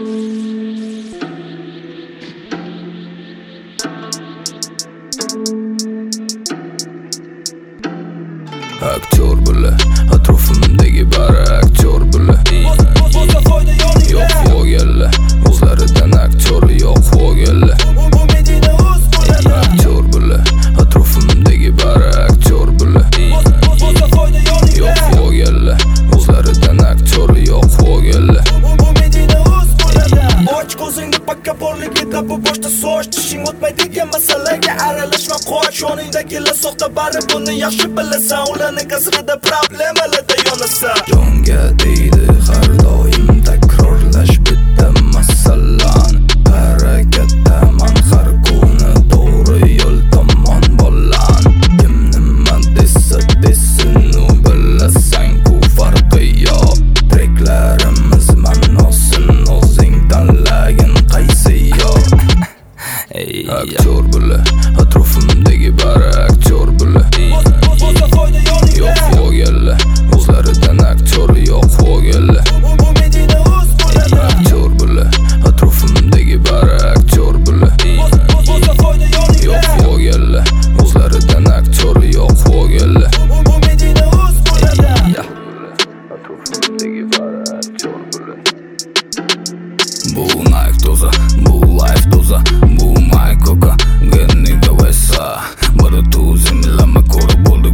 Aktyor bo'la, atrofimdagi bari aktyor bo'la. Yo'q bo'lganlar, o'zlaridan aktyor yo'q bo'lganlar. Aktyor bo'la, atrofimdagi bari aktyor bo'la. Yo'q bo'lganlar, o'zlaridan aktyor yo'q bo'lganlar. Och ko'zingni pakka borligida bu boshda soch tishing o'tmaydigan masalaga aralashma qoch yoningdagilar soxta bari buni yaxshi bilasan ularning kasrida problemalarda yonasan Jonga deydi har doim takrorlash bitta masalani harakatdaman har kuni to'g'ri yo'l tomon bolan kim nima desa desin u bilasan-ku farqi yo'q treklarimiz ma'nosin o'zing tanlagin qaysi yo'q Aktyor bo'la, atrofimdagi bari aktyor bo'la. Yo'q bo'lganlar, o'zlaridan aktyor yo'q bo'lganlar. Aktyor bo'la, atrofimdagi bari aktyor bo'la. Yo'q bo'lganlar, o'zlaridan aktyor yo'q bo'lganlar. Atrofimdagi bari aktyor bo'la. Bu Nike doza, bu life doza, bu my coca, genni gavesa. Bari tu zimlama ko'rib bo'ldi